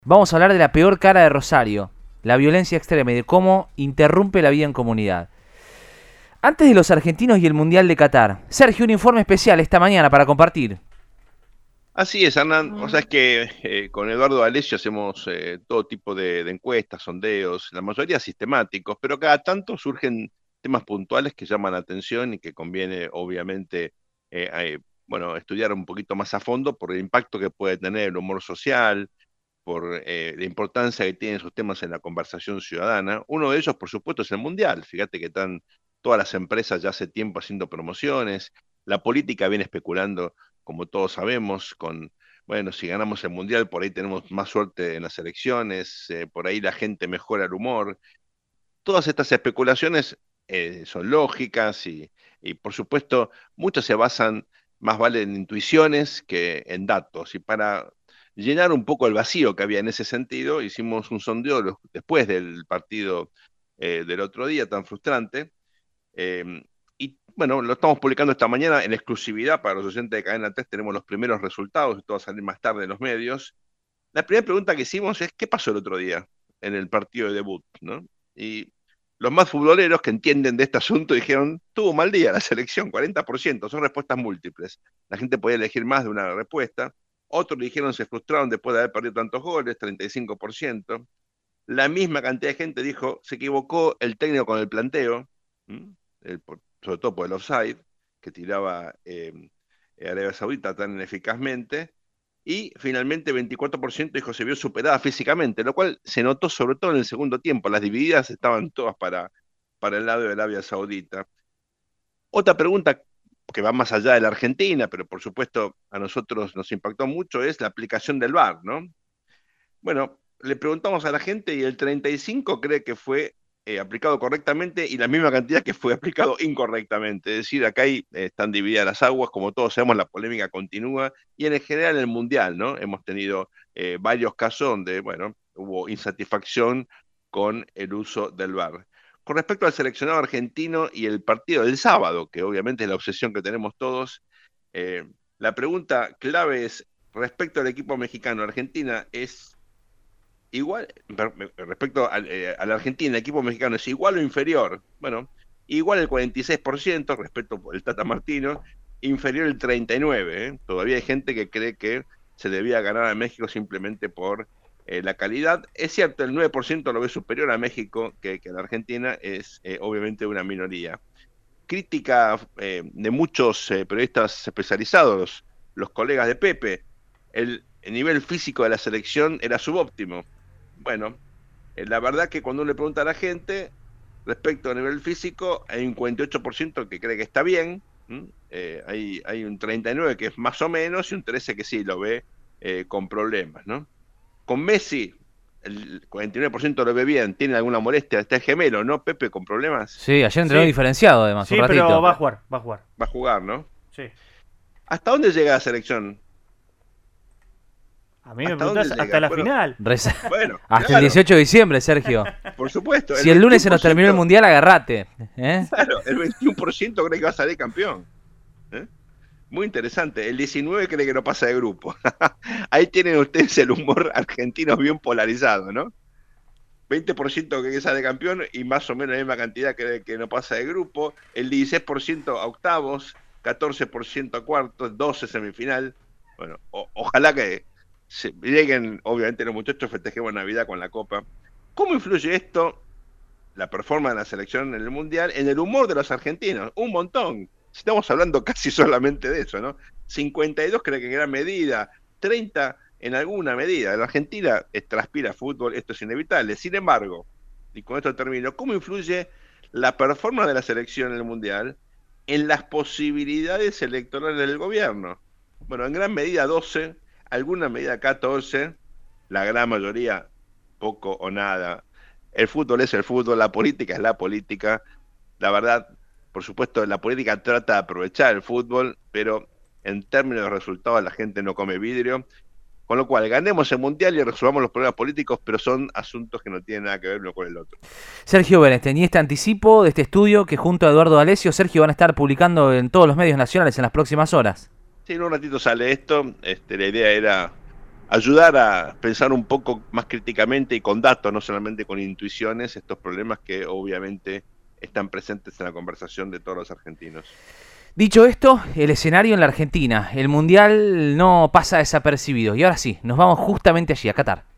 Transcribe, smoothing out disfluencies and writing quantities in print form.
Vamos a hablar de la peor cara de Rosario, la violencia extrema y de cómo interrumpe la vida en comunidad. Antes de los argentinos y el Mundial de Qatar, Sergio, un informe especial esta mañana para compartir. Así es, Hernán. O sea, es que con Eduardo Alessio hacemos todo tipo de encuestas, sondeos, la mayoría sistemáticos, pero cada tanto surgen temas puntuales que llaman la atención y que conviene, obviamente, bueno, estudiar un poquito más a fondo por el impacto que puede tener el humor social, por la importancia que tienen esos temas en la conversación ciudadana. Uno de ellos, por supuesto, es el Mundial. Fíjate que están todas las empresas ya hace tiempo haciendo promociones, la política viene especulando, como todos sabemos, con, bueno, si ganamos el Mundial, por ahí tenemos más suerte en las elecciones, por ahí la gente mejora el humor. Todas estas especulaciones son lógicas y, por supuesto, muchas se basan más vale en intuiciones que en datos. Y para llenar un poco el vacío que había en ese sentido, hicimos un sondeo después del partido del otro día tan frustrante. Y bueno, lo estamos publicando esta mañana en exclusividad para los oyentes de Cadena 3. Tenemos los primeros resultados, esto va a salir más tarde en los medios. La primera pregunta que hicimos es: ¿qué pasó el otro día en el partido de debut? ¿No? Y los más futboleros que entienden de este asunto dijeron: tuvo un mal día la selección, 40%, son respuestas múltiples. La gente podía elegir más de una respuesta. Otros dijeron se frustraron después de haber perdido tantos goles, 35%. La misma cantidad de gente dijo se equivocó el técnico con el planteo, sobre todo por el offside, que tiraba Arabia Saudita tan ineficazmente. Y finalmente 24% dijo se vio superada físicamente, lo cual se notó sobre todo en el segundo tiempo. Las divididas estaban todas para el lado de Arabia Saudita. Otra pregunta que va más allá de la Argentina, pero por supuesto a nosotros nos impactó mucho, es la aplicación del VAR, ¿no? Bueno, le preguntamos a la gente y el 35 cree que fue aplicado correctamente y la misma cantidad que fue aplicado incorrectamente. Es decir, acá están divididas las aguas, como todos sabemos, la polémica continúa y en general en el Mundial, ¿no? Hemos tenido varios casos donde, bueno, hubo insatisfacción con el uso del VAR. Con respecto al seleccionado argentino y el partido del sábado, que obviamente es la obsesión que tenemos todos, eh, la pregunta clave es, respecto al equipo mexicano, Argentina es igual, respecto a la Argentina, el equipo mexicano es igual o inferior. Bueno, igual el 46% respecto al Tata Martino, inferior el 39%. Todavía hay gente que cree que se debía ganar a México simplemente por la calidad. Es cierto, el 9% lo ve superior a México que a la Argentina, es obviamente una minoría. Crítica de muchos periodistas especializados, los colegas de Pepe, el nivel físico de la selección era subóptimo. Bueno, la verdad que cuando uno le pregunta a la gente respecto a nivel físico, hay un 48% que cree que está bien, hay un 39% que es más o menos y un 13% que sí lo ve con problemas, ¿no? Con Messi, el 49% lo ve bien, tiene alguna molestia, está el gemelo, ¿no, Pepe, con problemas? Sí, ayer entrenó Sí, diferenciado además, un sí, pero ratito. va a jugar, va a jugar. Va a jugar, ¿no? Sí. ¿Hasta dónde llega la selección? A mí me ¿Hasta dónde preguntás hasta llega? la Bueno, final. bueno, Hasta el claro, 18 de diciembre, Sergio. por supuesto, Si el lunes se nos terminó el Mundial, agarrate. ¿Eh? claro, el 21% cree que va a salir campeón. ¿Eh? Muy interesante. El 19 cree que no pasa de grupo. Ahí tienen ustedes el humor argentino bien polarizado, ¿no? 20% cree que sale campeón y más o menos la misma cantidad cree que no pasa de grupo. El 16% a octavos, 14% a cuartos, 12% semifinal. Bueno, ojalá que lleguen, obviamente los muchachos festejemos Navidad con la Copa. ¿Cómo influye esto, la performance de la selección en el Mundial, en el humor de los argentinos? Un montón. Estamos hablando casi solamente de eso, ¿no? 52 cree que en gran medida, 30 en alguna medida. La Argentina transpira fútbol, esto es inevitable. Sin embargo, y con esto termino, ¿cómo influye la performance de la selección en el Mundial en las posibilidades electorales del gobierno? Bueno, en gran medida 12, alguna medida 14, la gran mayoría poco o nada. El fútbol es el fútbol, la política es la política. La verdad, por supuesto, la política trata de aprovechar el fútbol, pero en términos de resultados la gente no come vidrio. Con lo cual, ganemos el Mundial y resolvamos los problemas políticos, pero son asuntos que no tienen nada que ver uno con el otro. Sergio Bernstein, y este anticipo de este estudio que junto a Eduardo Alessio, Sergio, van a estar publicando en todos los medios nacionales en las próximas horas. Sí, en un ratito sale esto. La idea era ayudar a pensar un poco más críticamente y con datos, no solamente con intuiciones, estos problemas que obviamente están presentes en la conversación de todos los argentinos. Dicho esto, el escenario en la Argentina, el Mundial no pasa desapercibido. Y ahora sí, nos vamos justamente allí, a Qatar.